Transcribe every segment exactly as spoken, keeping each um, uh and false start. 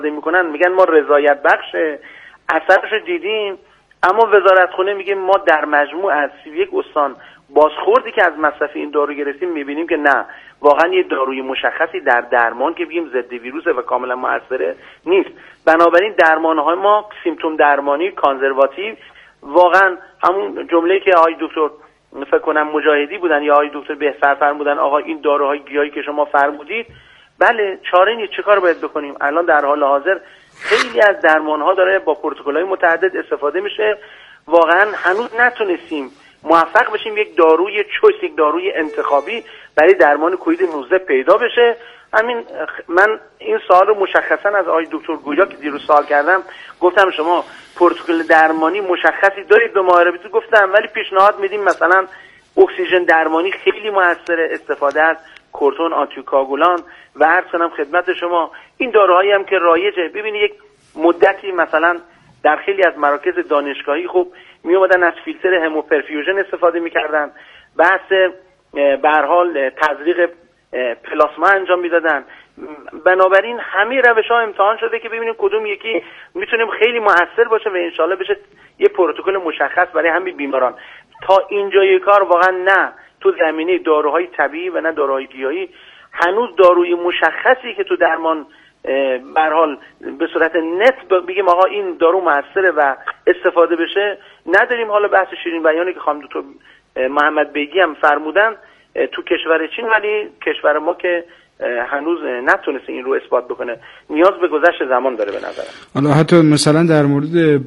میکنن میگن ما رضایت بخش اثرش رو دیدیم، اما وزارتخونه میگه ما در مجموع از سی و یک استان بازخوردی که از مصرف این دارو گرفتیم میبینیم که نه، واقعا یه داروی مشخصی در درمان که بگیم ضد ویروسه و کاملا موثره نیست. بنابراین درمانهای ما سیمپتوم درمانی کانزرواتیو، واقعا همون جمله‌ای که آقای دکتر فکر کنم مجاهدی بودن یا آقای دکتر بهفر فرمودن آقا این داروهای گیاهی که شما فرمودید، بله چاره نیست، چه کار باید بکنیم؟ الان در حال حاضر خیلی از درمانها داره با پروتکل‌های متعدد استفاده میشه، واقعا هنوز نتونستیم موفق بشیم یک داروی چویس، یک داروی انتخابی برای درمان کووید نوزده پیدا بشه. همین من این سوال رو مشخصا از آقای دکتر گویا که دیروز سوال کردم، گفتم شما پروتکل درمانی مشخصی دارید به معارفه؟ گفتم ولی پیشنهاد میدیم مثلا اکسیژن درمانی خیلی موثر، استفاده از کورتون آنتیکاگولان و عرض کنم خدمت شما این داروهایی هم که رایجه. ببینید یک مدتی مثلا در خیلی از مراکز دانشگاهی خب می اومدن از فیلتر هموپرفیوژن استفاده میکردن، بحث به هر حال تزریق پلاسما انجام میدادن. بنابراین همه روش‌ها امتحان شده که ببینیم کدوم یکی میتونیم خیلی موثر باشه و انشالله بشه یه پروتکل مشخص برای همین بیماران. تا اینجای کار واقعا نه تو زمینه داروهای طبیعی و نه داروهای گیاهی هنوز داروی مشخصی که تو درمان به هر حال به صورت نت بگیم آقا این دارو موثره و استفاده بشه نداریم. حالا بحث شیرین بیانی که خانم دکتر محمد بیگی هم فرمودن تو کشور چین، ولی کشور ما که هنوز نتونسته این رو اثبات بکنه، نیاز به گذشت زمان داره به نظرم. حالا حتی مثلا در مورد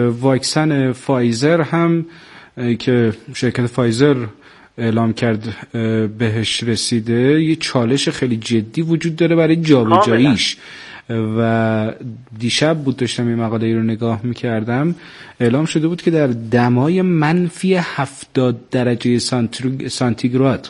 واکسن فایزر هم که شرکت فایزر اعلام کرد بهش رسیده، یه چالش خیلی جدی وجود داره برای جابجاییش و دیشب بود داشتم این مقاله رو نگاه میکردم، اعلام شده بود که در دمای منفی هفتاد درجه سانتیگراد،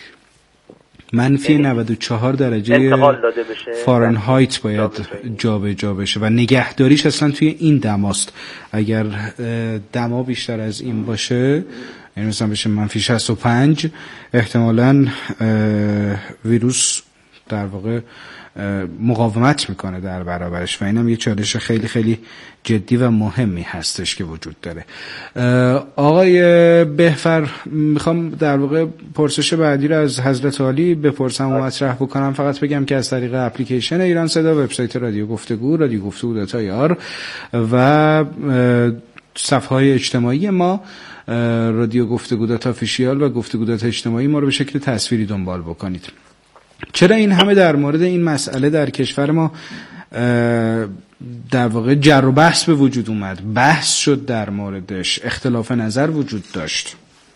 منفی نود و چهار درجه فارنهایت باید جابجا بشه و نگهداریش اصلا توی این دماست. اگر دما بیشتر از این باشه، یعنی مثلا بشه منفی شصت و پنج، احتمالاً ویروس در واقع مقاومت میکنه در برابرش و اینم یه چالش خیلی خیلی جدی و مهمی هستش که وجود داره. آقای بهفر، میخوام در واقع پرسش بعدی رو از حضرت عالی بپرسم و مطرح بکنم. فقط بگم که از طریق اپلیکیشن ایران صدا، وبسایت رادیو گفتگو، رادیو گفتگو دات آی آر و صفحه‌های اجتماعی ما رادیو گفتگو دات آفیشیال و گفتگو دات اجتماعی ما رو به شکل تصویری دنبال بکنید. چرا این همه در مورد این مسئله در کشور ما در واقع جر و بحث به وجود اومد، بحث شد در موردش، اختلاف نظر وجود داشت؟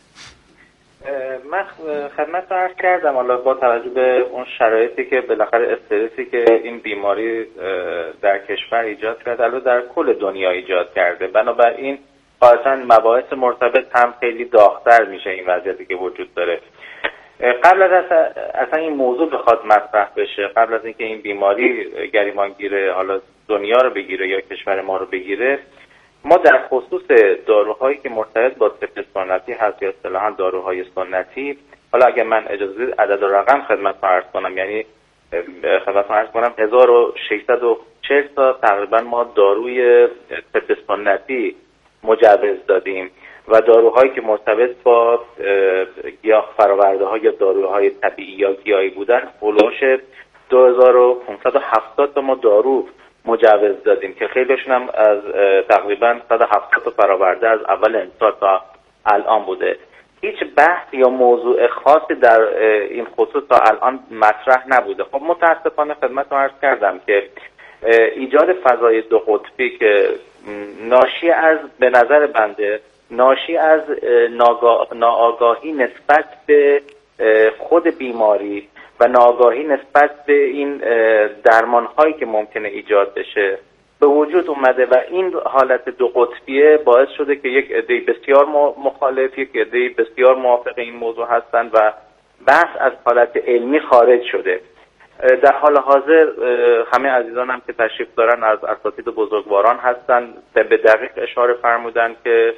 من خدمت عرض کردم، حالا با توجه به اون شرایطی که بالاخره استرسی که این بیماری در کشور ایجاد کرده، البته در کل دنیا ایجاد کرده، بنابراین خاصا مباحث مرتبط هم خیلی داغ‌تر میشه این وضعیتی که وجود داره. قبل از اصلا این موضوع بخواد مطرح بشه، قبل از اینکه این بیماری گریبانگیر حالا دنیا رو بگیره یا کشور ما رو بگیره، ما در خصوص داروهایی که مرتبط با طب سنتی هست یا اصطلاحاً داروهای سنتی، حالا اگه من اجازه بدید عدد و رقم خدمتتون عرض کنم، یعنی خدمتتون عرض کنم هزار و ششصد و چهل تا تقریبا ما داروی طب سنتی مجوز دادیم و داروهایی که مرتبط با گیاه فراورده ها یا داروهای طبیعی یا گیاهی بودن هولوش دو هزار و پانصد و هفتاد تا ما دارو مجوز دادیم که خیلیشون هم از تقریبا صد و هفتاد تا فراورده از اول امسال تا الان بوده. هیچ بحث یا موضوع خاصی در این خصوص تا الان مطرح نبوده. خب متاسفانه خدمتتون عرض کردم که ایجاد فضای دو قطبی که ناشی از به نظر بنده ناشی از ناآگاهی نسبت به خود بیماری و ناآگاهی نسبت به این درمان‌هایی که ممکنه ایجاد بشه به وجود اومده و این حالت دو قطبیه باعث شده که یک عده بسیار مخالف، یک عده بسیار موافق این موضوع هستند و بحث از حالت علمی خارج شده. در حال حاضر همه عزیزانم که تشریف دارن از اساتید بزرگواران هستن، به دقیق اشاره فرمودن که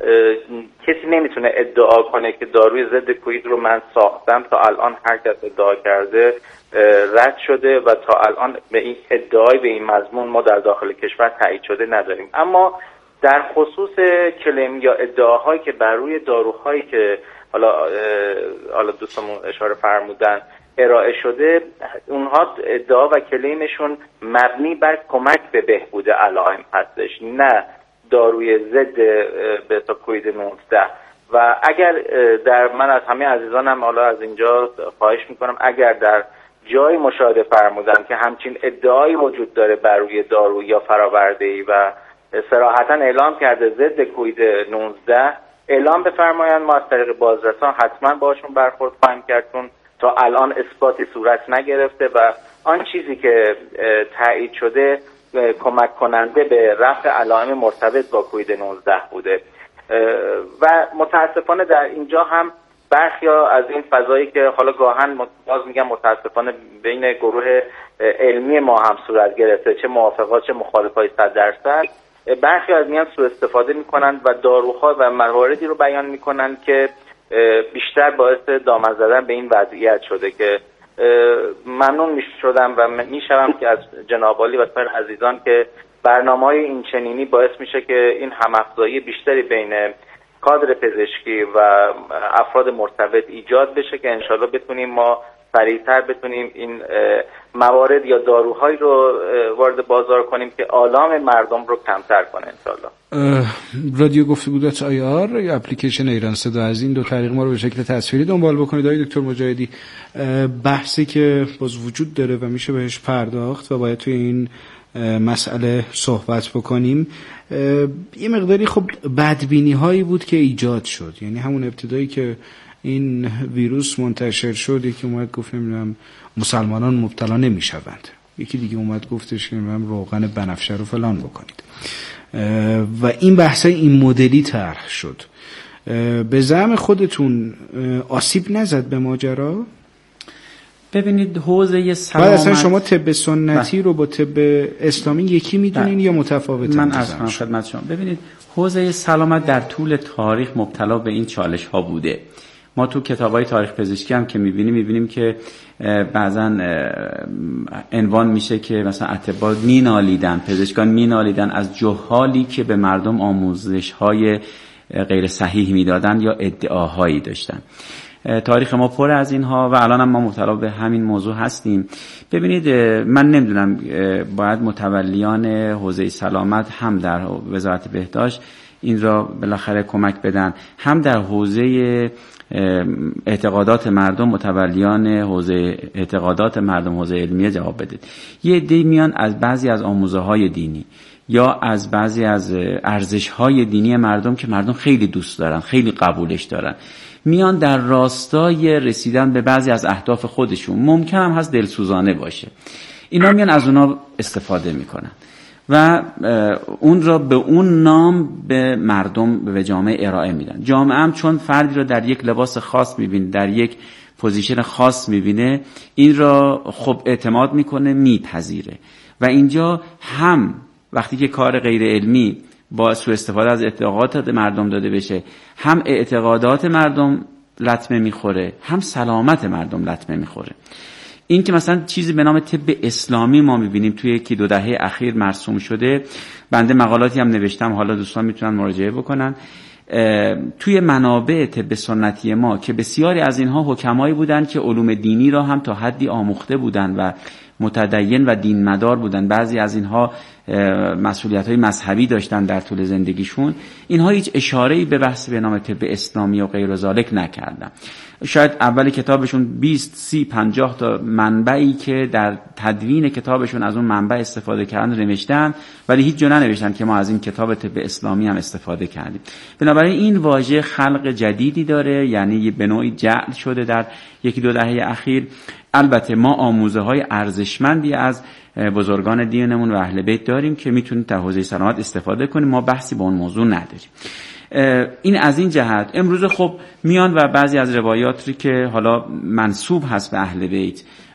کسی نمیتونه ادعا کنه که داروی ضد کوید رو من ساختم. تا الان هر کس ادعا کرده رد شده و تا الان به این ادعای به این مضمون ما در داخل کشور تایید شده نداریم. اما در خصوص کلیم یا ادعاهایی که بر روی داروهایی که حالا حالا دوستمون اشاره فرمودن ارائه شده، اونها ادعا و کلیمشون مبنی بر کمک به بهبود علائم هستش، نه داروی ضد به کووید نوزده. و اگر در من از همه عزیزانم حالا از اینجا خواهش میکنم اگر در جایی مشاهده فرمودن که همچین ادعایی وجود داره بر روی دارو یا فرآورده‌ای و صراحتا اعلام کرده ضد کووید نوزده، اعلام بفرمایند. ما از طریق بازرسان حتما باشون برخورد خواهیم کرد، چون تا الان اثباتی صورت نگرفته و آن چیزی که تایید شده کمک کننده به رفع علائم مرتبط با کووید نوزده بوده. و متاسفانه در اینجا هم برخیا از این فضایی که حالا گاهن باز میگم متاسفانه بین گروه علمی ما هم صورت گرفته، چه موافقات چه مخالفای صد درصد، برخی از میان سوء استفاده میکنند و داروها و مواردی رو بیان میکنند که بیشتر باعث دامن زدن به این وضعیت شده که ممنون میشدم و میشوم که از جناب عالی و سایر عزیزان که برنامه‌های این چنینی باعث میشه که این هم‌افزایی بیشتری بین کادر پزشکی و افراد مرتبط ایجاد بشه که انشالله بتونیم ما سریعتر بتونیم این موارد یا داروهایی رو وارد بازار کنیم که آلام مردم رو کمتر کنه انشالله. رادیو گفتگو دات آی آر یا اپلیکیشن ایران صدا، از این دو طریق ما رو به شکل تصویری دنبال بکنید. آقای دکتر مجاهدی، بحثی که باز وجود داره و میشه بهش پرداخت و باید توی این مسئله صحبت بکنیم، یه مقداری خب بدبینی هایی بود که ایجاد شد. یعنی همون ابتدایی که این ویروس منتشر شد، یکی اومد گفت نمیدونم مسلمانان مبتلا نمیشوند، یکی دیگه اومد گفتش که نمیدونم روغن بنفشه رو فلان بکنید و این بحثای این مدلی طرح شد. به زعم خودتون آسیب نزد به ماجرا؟ ببینید حوزه سلامت، بعد اصلا شما طب سنتی رو با طب اسلامی یکی میدونین یا متفاوته؟ من از خدمت شما ببینید حوزه سلامت در طول تاریخ مبتلا به این چالش ها بوده. ما تو کتابای تاریخ پزشکی هم که میبینیم میبینیم که بعضا عنوان میشه که مثلا اطباء مینالیدن، پزشکان مینالیدن از جهالی که به مردم آموزش های غیر صحیح میدادن یا ادعاهایی داشتن. تاریخ ما پر از اینها و الان هم ما مبتلا به همین موضوع هستیم. ببینید من نمیدونم باید متولیان حوزه سلامت هم در وزارت بهداشت این را بالاخره کمک بدن، هم در حوزه اعتقادات مردم متولیان حوزه اعتقادات مردم حوزه علمیه جواب بدید. یه عده میان از بعضی از آموزه های دینی یا از بعضی از ارزش های دینی مردم که مردم خیلی دوست دارن، خیلی قبولش دارن، میان در راستای رسیدن به بعضی از اهداف خودشون، ممکن هم هست دلسوزانه باشه، اینا میان از اونا استفاده میکنن و اون را به اون نام به مردم به جامعه ارائه میدن. جامعه هم چون فردی را در یک لباس خاص میبینه، در یک پوزیشن خاص میبینه، این را خب اعتماد میکنه، میپذیره و اینجا هم وقتی که کار غیر علمی با سوء استفاده از اعتقادات مردم داده بشه، هم اعتقادات مردم لطمه میخوره، هم سلامت مردم لطمه میخوره. این که مثلا چیزی به نام طب اسلامی ما میبینیم توی یکی دو دهه اخیر مرسوم شده، بنده مقالاتی هم نوشتم، حالا دوستان میتونن مراجعه بکنن. توی منابع طب سنتی ما که بسیاری از اینها حکمایی بودن که علوم دینی را هم تا حدی آموخته بودن و متدین و دین مدار بودن، بعضی از اینها مسئولیت‌های مذهبی داشتن در طول زندگیشون، اینها هیچ اشاره‌ای به بحث به نام طب اسلامی و غیر ذالک نکردن. شاید اول کتابشون بیست سی پنجاه تا منبعی که در تدوین کتابشون از اون منبع استفاده کردن نوشتن، ولی هیچ جا ننوشتن که ما از این کتاب طب اسلامی هم استفاده کردیم. بنابراین این واژه خلق جدیدی داره، یعنی به نوعی جعل شده در یکی دو دهه اخیر. البته ما آموزه های ارزشمندی از بزرگان دینمون و اهل بیت داریم که میتونید در حوزه سلامت استفاده کنیم، ما بحثی با اون موضوع نداریم. این از این جهت. امروز خب میان و بعضی از روایاتی که حالا منسوب هست به اهل بیت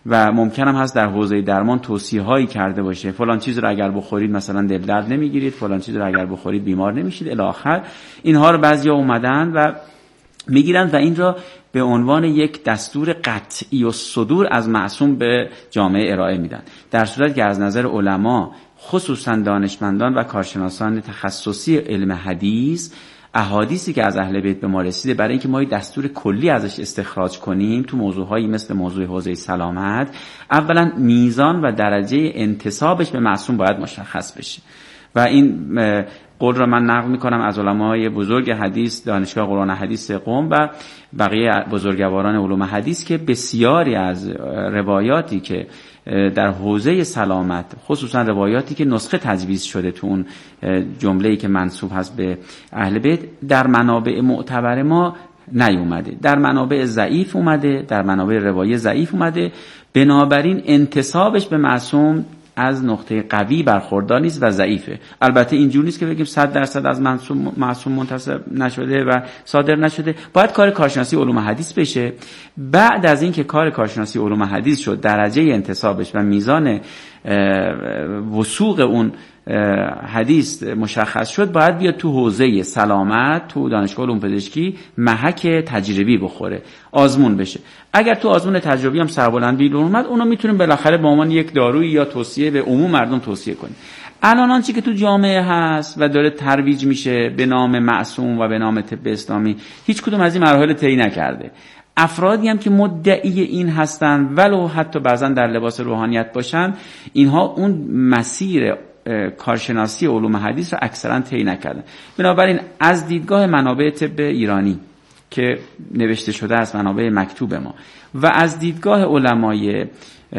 و ممکن هم هست در حوزه درمان توصیه هایی کرده باشه فلان چیز رو اگر بخورید مثلا دل درد نمیگیرید، فلان چیز رو اگر بخورید بیمار نمیشید الی آخر. اینها رو بعضیا اومدن و میگیرن و این را به عنوان یک دستور قطعی و صدور از معصوم به جامعه ارائه میدن، در صورتی که از نظر علما خصوصا دانشمندان و کارشناسان تخصصی علم حدیث احادیثی که از اهل بیت به ما رسیده برای اینکه ما دستور کلی ازش استخراج کنیم تو موضوعهایی مثل موضوع حوزه سلامت، اولا میزان و درجه انتسابش به معصوم باید مشخص بشه و این قول را من نقل میکنم از علمای بزرگ حدیث دانشگاه قرآن حدیث قم و بقیه بزرگواران علوم حدیث که بسیاری از روایاتی که در حوزه سلامت، خصوصا روایاتی که نسخه تجویز شده تو اون جمله‌ای که منسوب هست به اهل بیت، در منابع معتبر ما نیومده، در منابع ضعیف اومده، در منابع روایه ضعیف اومده. بنابراین انتسابش به معصوم از نقطه قوی برخوردار نیست و ضعیفه. البته اینجور نیست که بگیم صد درصد از معصوم معصوم منتسب نشده و صادر نشده. باید کار کارشناسی علوم حدیث بشه. بعد از اینکه کار کارشناسی علوم حدیث شد، درجه انتسابش و میزان وثوق اون حدیث مشخص شد، باید بیاد تو حوزه سلامت، تو دانشگاه علوم پزشکی محک تجربی بخوره، آزمون بشه. اگر تو آزمون تجربی هم سربلند بیرون اومد، اونو میتونیم بالاخره به عنوان یک دارویی یا توصیه به عموم مردم توصیه کنیم. الان آنچه که تو جامعه هست و داره ترویج میشه به نام معصوم و به نام طب اسلامی، هیچ کدوم از این مراحل طی نکرده. افرادی هم که مدعی این هستن ولو حتی بعضا در لباس روحانیت باشن، اینها اون مسیر کارشناسی علوم حدیث رو اکثرا طی نکردن. بنابراین از دیدگاه منابع طب ایرانی که نوشته شده از منابع مکتوب ما و از دیدگاه علمای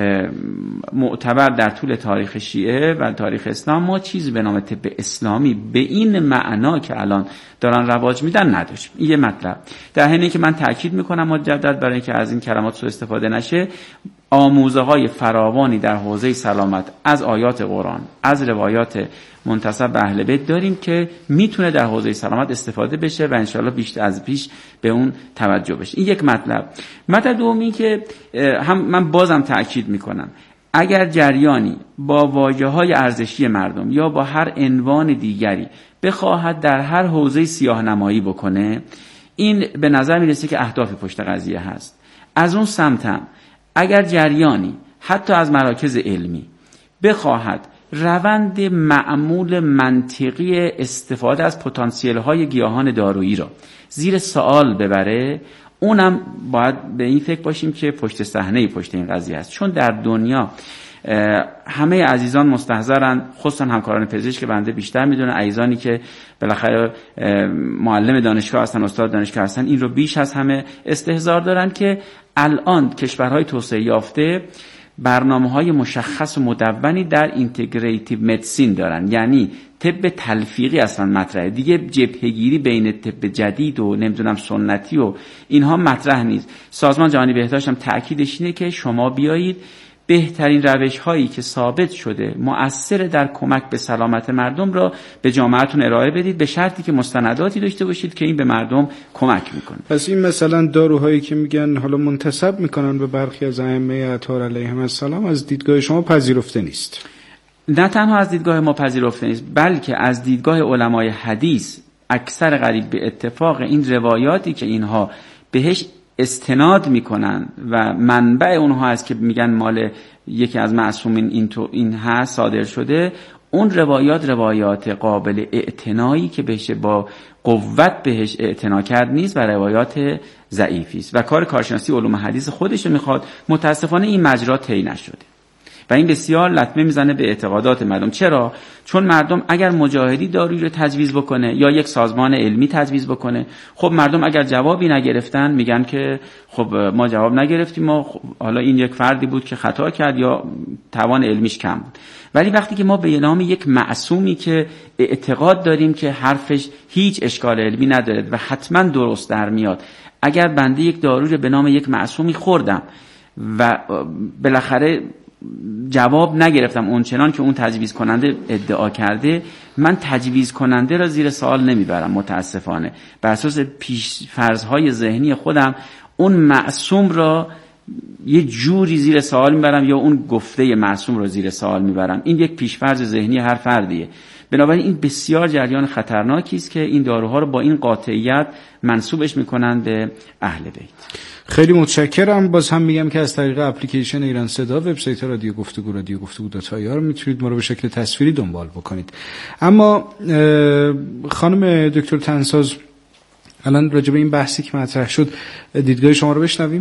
معتبر در طول تاریخ شیعه و تاریخ اسلام، ما چیزی به نام طب اسلامی به این معنا که الان دارن رواج میدن نداشت. این یه مطلب. در حینی که من تاکید میکنم مجدد برای اینکه از این کلمات سوء استفاده نشه، آموزه های فراوانی در حوزه سلامت از آیات قرآن، از روایات منتسب به اهل بیت داریم که میتونه در حوزه سلامت استفاده بشه و انشالله بیشتر از پیش به اون توجه بشه. این یک مطلب. مطلب دومی که هم من بازم تأکید میکنم، اگر جریانی با واژه‌های ارزشی مردم یا با هر عنوان دیگری بخواهد در هر حوزه سیاه نمایی بکنه، این به نظر میرسه که اهداف پشت قضیه هست. از اون سمتم اگر جریانی حتی از مراکز علمی بخواهد روند معمول منطقی استفاده از پتانسیل های گیاهان دارویی را زیر سوال ببره، اونم باید به این فکر باشیم که پشت صحنه پشت این قضیه است. چون در دنیا همه عزیزان مستحضرن، خصوصا همکاران پزشک که بنده بیشتر میدونن، عزیزانی که بالاخره معلم دانشگاه هستن، استاد دانشگاه هستن، این رو بیش از همه استحضار دارن که الان کشورهای توسعه یافته برنامه‌های مشخص و مدونی در اینتگریتیو مدیسین دارن، یعنی طب تلفیقی اصلا مطرحه دیگه. جبهه‌گیری بین طب جدید و نمیدونم سنتی و اینها مطرح نیست. سازمان جهانی بهداشت هم تأکیدش اینه که شما بیایید بهترین روش هایی که ثابت شده مؤثر در کمک به سلامت مردم را به جامعهتون ارائه بدید، به شرطی که مستنداتی داشته باشید که این به مردم کمک میکنه. پس این مثلا داروهایی که میگن حالا منتسب میکنن به برخی از ائمه اطهار علیهم السلام، از دیدگاه شما پذیرفته نیست؟ نه تنها از دیدگاه ما پذیرفته نیست، بلکه از دیدگاه علمای حدیث اکثر قریب به اتفاق این روایاتی که اینها بهش استناد میکنن و منبع اونها هست که میگن مال یکی از معصومین این تو این هست صادر شده، اون روایات روایات قابل اعتنایی که بهش با قوت بهش اعتنا کرد نیست و روایات ضعیفی است و کار کارشناسی علوم حدیث خودش میخواد. متاسفانه این مجرا طی نشده و این بسیار لطمه میزنه به اعتقادات مردم. چرا؟ چون مردم اگر مجاهدی دارویی رو تجویز بکنه یا یک سازمان علمی تجویز بکنه، خب مردم اگر جوابی نگرفتن میگن که خب ما جواب نگرفتیم، ما خب حالا این یک فردی بود که خطا کرد یا توان علمیش کم بود. ولی وقتی که ما به نام یک معصومی که اعتقاد داریم که حرفش هیچ اشکال علمی نداره و حتما درست در میاد، اگر بنده یک دارویی رو به نام یک معصومی خوردم و بالاخره جواب نگرفتم اونچنان که اون تجویز کننده ادعا کرده، من تجویز کننده را زیر سوال نمیبرم. متاسفانه بر اساس پیش فرضهای ذهنی خودم اون معصوم را یه جوری زیر سوال میبرم یا اون گفته معصوم رو زیر سوال میبرم. این یک پیشفرض ذهنی هر فردیه. بنابراین این بسیار جریان خطرناکی است که این داروها رو با این قاطعیت منسوبش میکنن به اهل بیت. خیلی متشکرم. باز هم میگم که از طریق اپلیکیشن ایران صدا، وبسایت رادیو گفتگو، رادیو گفتگو دات آی آر میتونید ما رو به شکل تصویری دنبال بکنید. اما خانم دکتر تنساز، الان راجع به این بحثی که مطرح شد دیدگاه شما رو بشنویم.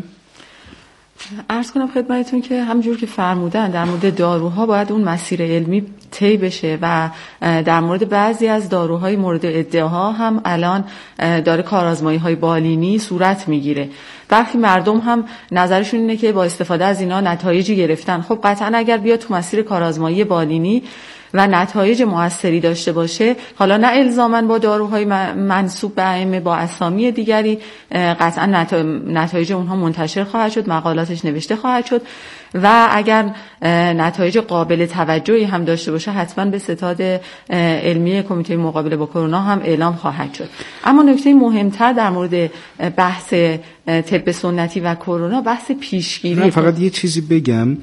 عرض کنم خدمتتون که همونجور که فرمودن در مورد داروها باید اون مسیر علمی طی بشه و در مورد بعضی از داروهای مورد ادعا هم الان داره کارآزمایی‌های بالینی صورت میگیره. برخی مردم هم نظرشون اینه که با استفاده از اینا نتایجی گرفتن. خب قطعا اگر بیاد تو مسیر کارآزمایی بالینی و نتایج موثری داشته باشه، حالا نه الزاماً با داروهای منسوب به ائمه، با اسامی دیگری، قطعا نتایج اونها منتشر خواهد شد، مقالاتش نوشته خواهد شد و اگر نتایج قابل توجهی هم داشته باشه حتما به ستاد علمی کمیته مقابله با کرونا هم اعلام خواهد شد. اما نکته مهمتر در مورد بحث طب سنتی و کرونا بحث پیشگیری. فقط یه چیزی بگم،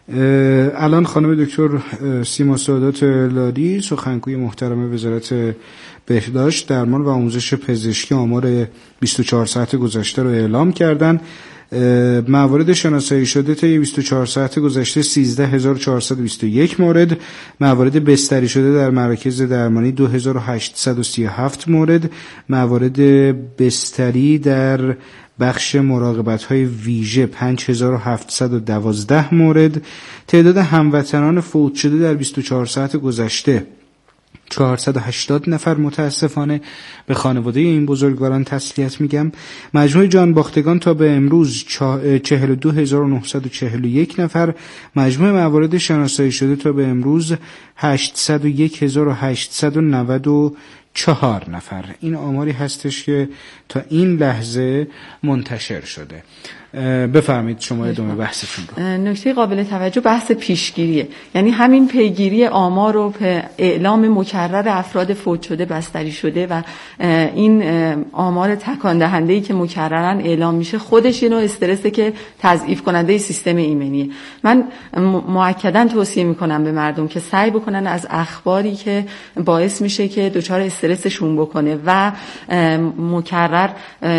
الان خانم دکتر سیما سعادت لاری سخنگوی محترم وزارت بهداشت، درمان و آموزش پزشکی آمار بیست و چهار ساعت گذشته رو اعلام کردن. موارد شناسایی شده طی بیست و چهار ساعت گذشته سیزده هزار و چهارصد و بیست و یک مورد، موارد بستری شده در مراکز درمانی دو هزار و هشتصد و سی و هفت مورد، موارد بستری در بخش مراقبت‌های ویژه پنج هزار و هفتصد و دوازده مورد. تعداد هموطنان فوت شده در بیست و چهار ساعت گذشته چهارصد و هشتاد نفر. متاسفانه به خانواده این بزرگواران تسلیت میگم. مجموع جان باختگان تا به امروز چهل و دو هزار و نهصد و چهل و یک نفر. مجموع موارد شناسایی شده تا به امروز هشتصد و یک هزار و هشتصد و نود و چهار نفر. این آماری هستش که تا این لحظه منتشر شده. بفرمایید شما ادامه بحثتون رو. نکته قابل توجه بحث پیشگیریه، یعنی همین پیگیری آمار و اعلام مکرر افراد فوت شده، بستری شده و این آمار تکان دهنده‌ای که مکررن اعلام میشه خودش یه نوع استرسه که تضعیف کننده سیستم ایمنیه. من مؤکداً توصیه میکنم به مردم که سعی بکنن از اخباری که باعث میشه که دچار استرسشون بکنه و مکرر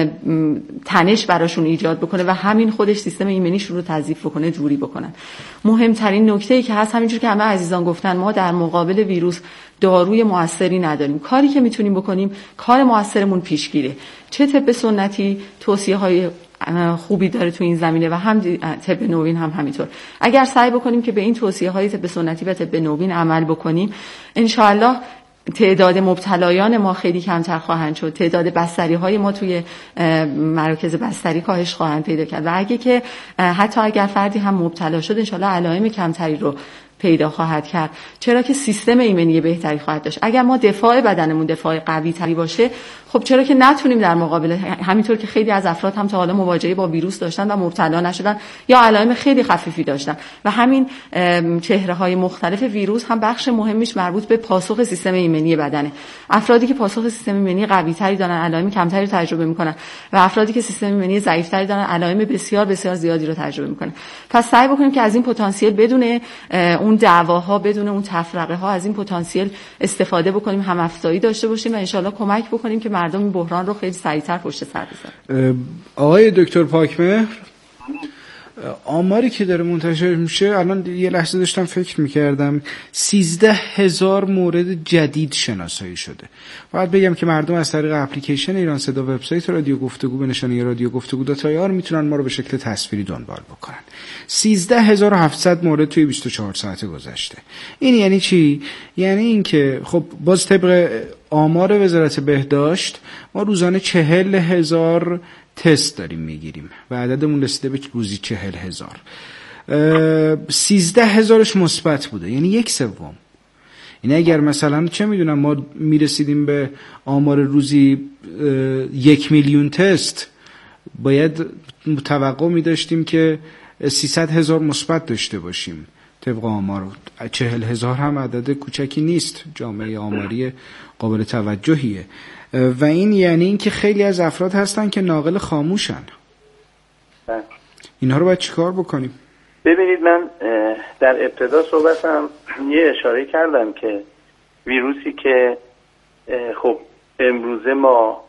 تنش براشون ایجاد بکنه و همین خودش سیستم ایمنیشون رو تضعیف بکنه دوری بکنن. مهمترین نکته‌ای که هست همینجور که همه عزیزان گفتن، ما در مقابل ویروس داروی موثری نداریم. کاری که میتونیم بکنیم، کار موثرمون پیشگیره. چه طب سنتی توصیه‌های خوبی داره تو این زمینه و هم طب نوین هم همینطور. اگر سعی بکنیم که به این توصیه‌های طب سنتی و طب نوین عمل بکنیم، ان شاءالله تعداد مبتلایان ما خیلی کمتر خواهند شد، تعداد بستری های ما توی مراکز بستری کاهش خواهند پیدا کرد و اگه که حتی اگر فردی هم مبتلا شد انشالله علائم کمتری رو پیدا خواهد کرد، چرا که سیستم ایمنی بهتری خواهد داشت. اگر ما دفاع بدنمون دفاع قوی تری باشه، خب چرا که نتونیم در مقابل، همینطور که خیلی از افراد هم تا حالا مواجهه با ویروس داشتن و مبتلا نشدن یا علائم خیلی خفیفی داشتن و همین چهره‌های مختلف ویروس هم بخش مهمیش مربوط به پاسخ سیستم ایمنی بدنه. افرادی که پاسخ سیستم ایمنی قوی تری دارن علائم کمتری رو تجربه میکنن و افرادی که سیستم ایمنی ضعیف تری دارن علائم بسیار بسیار زیادی رو تجربه میکنن. پس سعی بکنیم که از این پتانسیل بدون اون دعواها، بدون اون تفرقه ها، از این پتانسیل استفاده بکنیم، هم افزایی داشته باشیم و انشالله کمک بکنیم که مردم این بحران رو خیلی سریعتر پشت سر بذارن. آقای دکتر پاکمهر، آماری که داره منتشر میشه، الان یه لحظه داشتم فکر میکردم، سیزده هزار مورد جدید شناسایی شده. باید بگم که مردم از طریق اپلیکیشن ایران صدا، وبسایت رادیو گفتگو به نشانی رادیو گفتگو دات آی آر میتونن ما رو به شکل تصویری دنبال بکنن. سیزده هزار و هفتصد مورد توی بیست و چهار ساعت گذشته. این یعنی چی؟ یعنی این که خب باز طبق آمار وزارت بهداشت ما روزانه چهل هزار تست داریم میگیریم و عددمون رسیده به روزی چهل هزار. سیزده هزارش مثبت بوده، یعنی یک سوم. این اگر مثلا چه میدونم ما میرسیدیم به آمار روزی یک میلیون تست، باید توقع میداشتیم که سیصد هزار مثبت داشته باشیم. طبق آمار چهل هزار هم عدد کوچکی نیست، جامعه آماری قابل توجهیه و این یعنی این که خیلی از افراد هستن که ناقل خاموشن. اینها رو باید چیکار بکنیم؟ ببینید، من در ابتدا صحبتم یه اشاره کردم که ویروسی که خب امروزه ما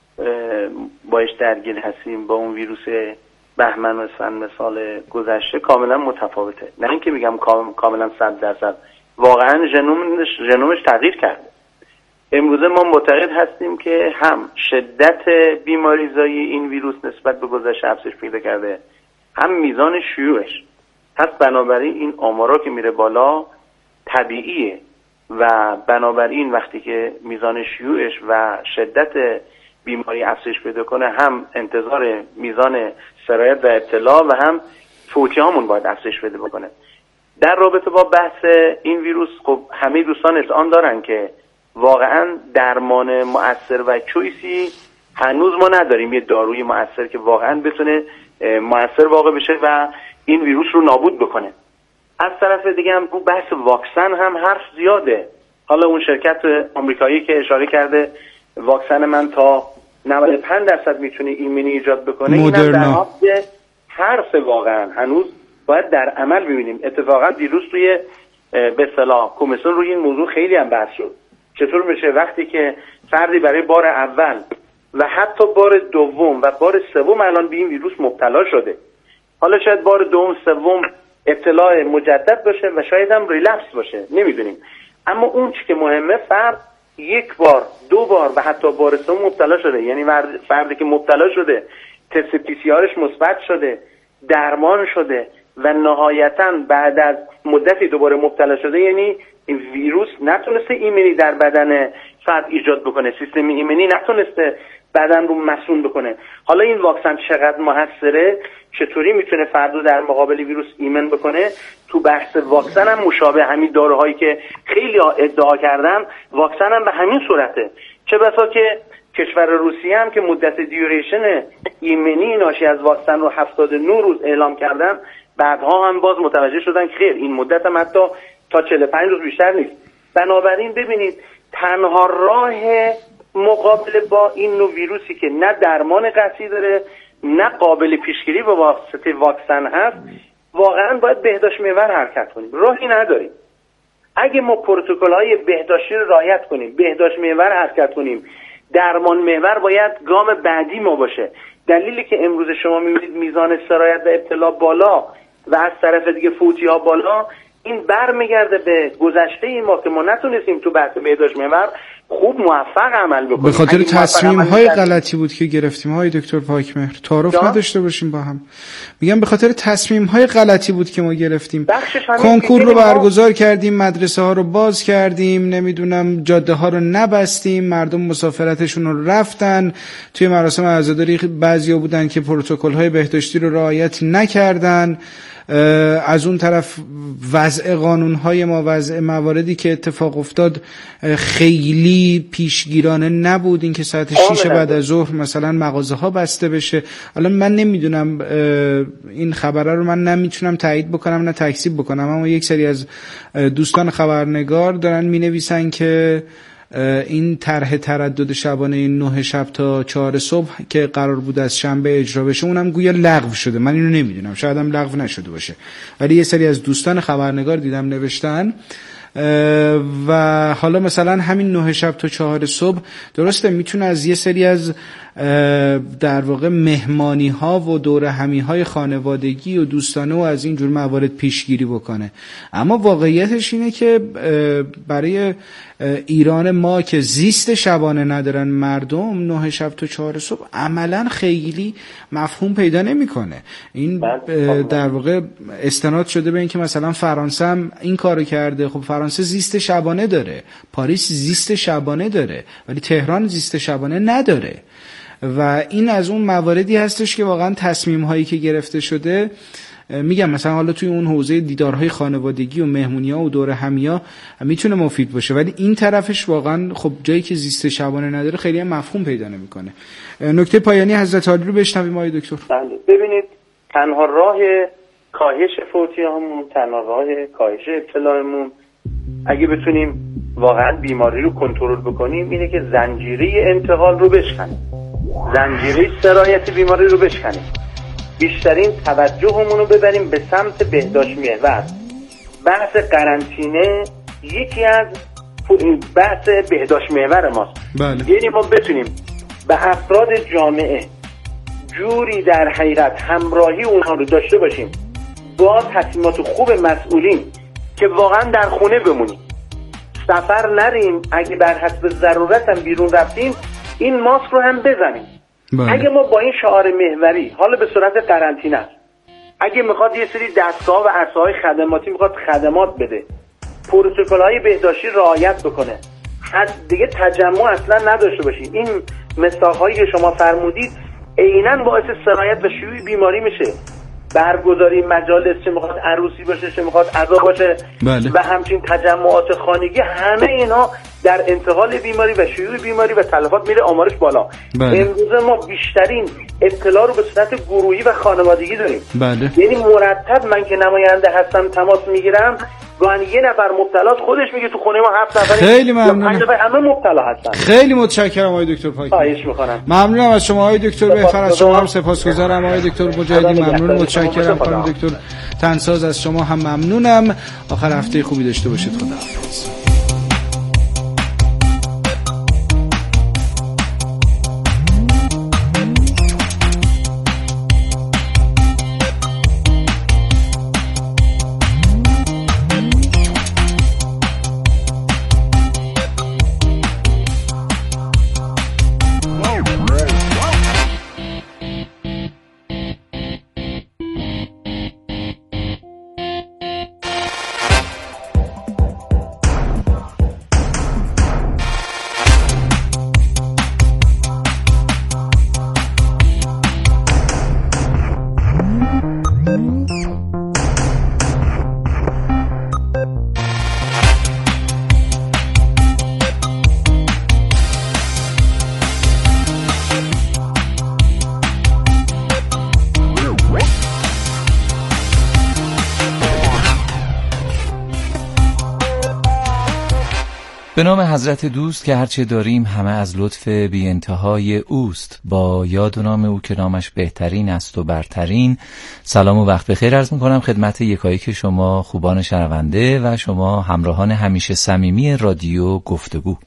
باش درگیر هستیم با اون ویروس بهمن و اسفند سال گذشته کاملا متفاوته. نه اینکه میگم کاملا صد درصد، واقعا ژنومش ژنومش تغییر کرده. امروزه ما معتقد هستیم که هم شدت بیماریزایی این ویروس نسبت به گذشته افزایش پیدا کرده، هم میزان شیوعش. پس بنابراین این آمارا که میره بالا طبیعیه و بنابراین وقتی که میزان شیوعش و شدت بیماری افزایش پیدا کنه، هم انتظار میزان سرایت و ابتلا و هم فوتی هامون باید افزایش پیدا بکنه. در رابطه با بحث این ویروس، خب همه دوستان اذعان دارن که واقعا درمان مؤثر و چویسی هنوز ما نداریم، یه داروی مؤثر که واقعا بتونه مؤثر واقع بشه و این ویروس رو نابود بکنه. از طرف دیگه هم رو بحث واکسن هم حرف زیاده. حالا اون شرکت آمریکایی که اشاره کرده واکسن من تا نود و پنج درصد میتونه ایمنی ایجاد بکنه، اینم در حد حرف، واقعا هنوز باید در عمل ببینیم. اتفاقا دیروز توی به اصطلاح کمیسیون روی این موضوع خیلی هم بحث شد. چطور میشه وقتی که فردی برای بار اول و حتی بار دوم و بار سوم الان به این ویروس مبتلا شده، حالا شاید بار دوم سوم ابتلا مجدد باشه و شاید هم ریلپس باشه، نمیدونیم. اما اون چی که مهمه، فرد یک بار، دو بار و حتی بار سوم مبتلا شده، یعنی فردی که مبتلا شده تست پی سی آرش مثبت شده، درمان شده و نهایتاً بعد از مدتی دوباره مبتلا شده، یعنی این ویروس نتونسته ایمنی در بدن فرد ایجاد بکنه، سیستم ایمنی نتونسته بدن رو مسئول بکنه. حالا این واکسن چقدر موثره، چطوری میتونه فرد رو در مقابل ویروس ایمن بکنه؟ تو بحث واکسن هم مشابه همین داروهایی که خیلی ادعا کردن، واکسن هم به همین صورته. چه بسا که کشور روسیه هم که مدت دیوریشن ایمنی ناشی از واکسن رو هفتاد و نه روز اعلام کردن، بعدها هم باز متوجه شدن که خیر، این مدت هم حتی تا چهل و پنج روز بیشتر نیست. بنابراین ببینید، تنها راه مقابله با این نوع ویروسی که نه درمان قطعی داره نه قابل پیشگیری با واسطه واکسن هست، واقعا باید بهداشت محور حرکت کنیم. راهی نداریم. اگه ما پروتکل‌های بهداشتی رو رعایت کنیم، بهداشت محور حرکت کنیم، درمان محور باید گام بعدی ما باشه. دلیلی که امروز شما می‌بینید میزان سرایت و ابتلا بالا و از طرف دیگه فوتی‌ها بالا، این برمیگرده به گذشته این ما که ما نتونستیم تو بحث بهداشت محور خوب موفق عمل بکنیم. به خاطر تصمیم های غلطی بود که گرفتیم های دکتر پاکمهر، تعارف نداشته باشیم با هم. میگم به خاطر تصمیم های غلطی بود که ما گرفتیم. کنکور رو برگزار کردیم، مدرسه ها رو باز کردیم، نمیدونم جاده ها رو نبستیم، مردم مسافرتشون رو رفتن، توی مراسم عزاداری بعضیا بودن که پروتکل های بهداشتی رو رعایت نکردن. از اون طرف وضع قانونهای ما، وضع مواردی که اتفاق افتاد خیلی پیشگیرانه نبود. این که ساعت شیش بعد از ظهر مثلا مغازه ها بسته بشه. الان من نمیدونم، این خبره رو من نمیتونم تایید بکنم نه تکذیب بکنم، اما یک سری از دوستان خبرنگار دارن مینویسن که این طرح تردد شبانه نه شب تا چهار صبح که قرار بود از شنبه اجرا بشه، اونم گویا لغو شده. من اینو نمیدونم، شاید هم لغو نشده باشه، ولی یه سری از دوستان خبرنگار دیدم نوشتن. و حالا مثلا همین نه شب تا چهار صبح درسته میتونه از یه سری از در واقع مهمانی ها و دوره همی های خانوادگی و دوستانه و از این جور موارد پیشگیری بکنه، اما واقعیتش اینه که برای ایران ما که زیست شبانه ندارن مردم، نه شب تا چهار صبح عملا خیلی مفهوم پیدا نمیکنه. این در واقع استناد شده به این که مثلا فرانسه هم این کارو کرده. خب فرانسه زیست شبانه داره، پاریس زیست شبانه داره، ولی تهران زیست شبانه نداره. و این از اون مواردی هستش که واقعا تصمیم هایی که گرفته شده، میگم مثلا حالا توی اون حوزه دیدارهای خانوادگی و مهمونی‌ها و دوره همیا میتونه مفید باشه، ولی این طرفش واقعا خب جایی که زیست شبانه نداره خیلی هم مفهوم پیدا نمیکنه. نکته پایانی حضرت عالی رو بشنویم آقای دکتر. بله، ببینید، تنها راه کاهش فوتی‌هامون، تنها راه کاهش ابتلامون، اگه بتونیم واقعا بیماری رو کنترل بکنیم، اینه که زنجیره انتقال رو بشکنیم، زنجیره سرایت بیماری رو بشکنیم. بیشترین توجهمون رو ببریم به سمت بهداشت محور. بحث قرنطینه یکی از بحث بهداشت محور ماست. بله. یعنی ما بتونیم به افراد جامعه جوری در حقیقت همراهی اونها رو داشته باشیم با تصمیمات خوب مسئولین که واقعا در خونه بمونیم، سفر نریم، اگه بر حسب ضرورت هم بیرون رفتیم این ماسک رو هم بزنیم. بله. اگه ما با این شعار محوری حالا به صورت قرنطینه است، اگه میخواد یه سری دستگاه و عرصه‌های خدماتی میخواد خدمات بده، پروتکل‌های بهداشتی رعایت بکنه، حد دیگه تجمع اصلا نداشته باشیم. این مساق‌هایی که شما فرمودید عیناً باعث سرایت و شیوع بیماری میشه. برگزاری مجالس، چه میخواد عروسی باشه چه میخواد عزا باشه، بله. و همچنین تجمعات خانگی، همه اینا در انتقال بیماری و شیوع بیماری و تلفات میره، آمارش بالا. بله. امروز ما بیشترین اطلاع رو به صورت گروهی و خانوادگی داریم. بله. یعنی مرتب من که نماینده هستم تماس میگیرم، گاهی یه نفر مبتلاست خودش میگه تو خونه ما هفت نفر خیلی ممنونم، پنج نفر همه مبتلا هستن. خیلی متشکرم آقای دکتر پاکی. خواهش میکنم. ممنونم از شما آقای دکتر، بهتر از شما هم سپاسگزارم آقای دکتر مجاهدی. ممنون، متشکرم خانم دکتر تنساز، از شما هم ممنونم. آخر هفته خوبی داشته باشید. خداحافظ. به نام حضرت دوست که هرچه داریم همه از لطف بی انتهای اوست، با یاد و نام او که نامش بهترین است و برترین. سلام و وقت بخیر عرض می‌کنم خدمت یکایک شما خوبان شنونده و شما همراهان همیشه صمیمی رادیو گفتگو.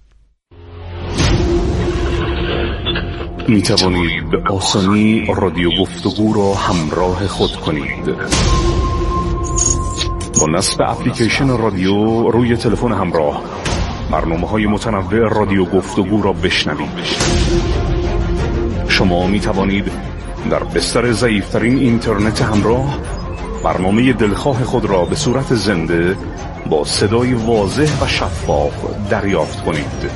می توانید به آسانی رادیو گفتگو را همراه خود کنید. با نصب اپلیکیشن رادیو روی تلفن همراه برنامه‌های متنوع رادیو گفتگو را بشنوید. شما می توانید در بستر ضعیف‌ترین اینترنت همراه برنامه دلخواه خود را به صورت زنده با صدای واضح و شفاف دریافت کنید.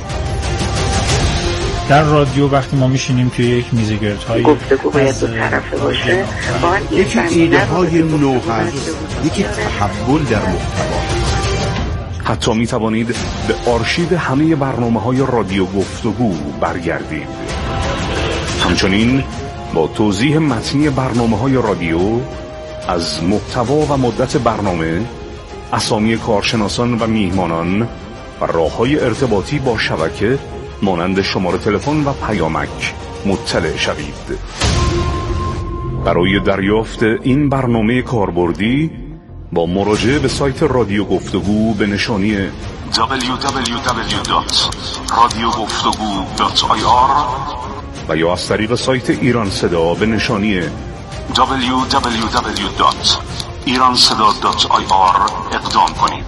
در رادیو وقتی ما میشینیم توی یک میز گردهای گفتگو باید دو طرفه باشه، یکی ایده های نو هست، یکی تحول در محتوا. حتی می توانید به آرشیو همه برنامه های رادیو گفتگو برگردید. همچنین با توضیح متنی برنامه های رادیو از محتوا و مدت برنامه، اسامی کارشناسان و میهمانان و راه‌های ارتباطی با شبکه مانند شماره تلفن و پیامک مطلع شوید. برای دریافت این برنامه کاربردی با مراجعه به سایت رادیو گفتگو به نشانی دبلیو دبلیو دبلیو دات رادیو گفتگو دات آی آر و یا از طریق سایت ایران صدا به نشانی دبلیو دبلیو دبلیو دات ایران صدا دات آی آر اقدام کنید.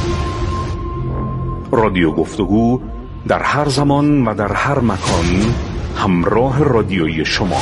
رادیو گفتگو در هر زمان و در هر مکان همراه رادیویی شما.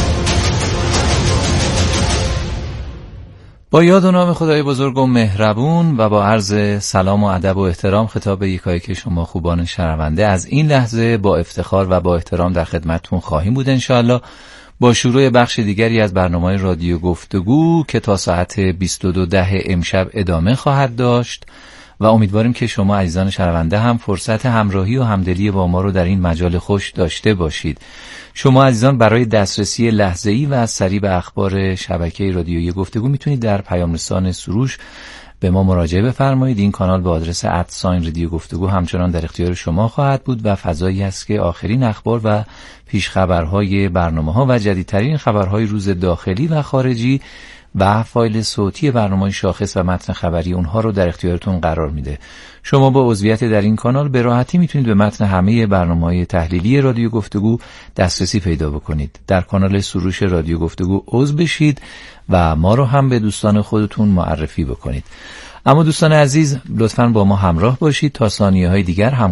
با یاد و نام خدای بزرگ و مهربون و با عرض سلام و ادب و احترام خطاب به یکایک شما خوبان شنونده، از این لحظه با افتخار و با احترام در خدمتتون خواهیم بود انشاءالله با شروع بخش دیگری از برنامه رادیو گفتگو که تا ساعت بیست و دو ده امشب ادامه خواهد داشت و امیدواریم که شما عزیزان شنونده هم فرصت همراهی و همدلی با ما رو در این مجال خوش داشته باشید. شما عزیزان برای دسترسی لحظه‌ای و از سریع به اخبار شبکه رادیویی گفتگو میتونید در پیام رسان سروش به ما مراجعه بفرمایید. این کانال به آدرس ادساین رادیو گفتگو همچنان در اختیار شما خواهد بود و فضایی است که آخرین اخبار و پیش خبرهای برنامه‌ها و جدیدترین خبرهای روز داخلی و خارجی و فایل صوتی برنامه‌های شاخص و متن خبری اونها رو در اختیارتون قرار میده. شما با عضویت در این کانال به راحتی میتونید به متن همه برنامه‌های تحلیلی رادیو گفتگو دسترسی پیدا بکنید. در کانال سروش رادیو گفتگو عضو بشید و ما رو هم به دوستان خودتون معرفی بکنید. اما دوستان عزیز، لطفاً با ما همراه باشید تا ثانیه‌های دیگر هم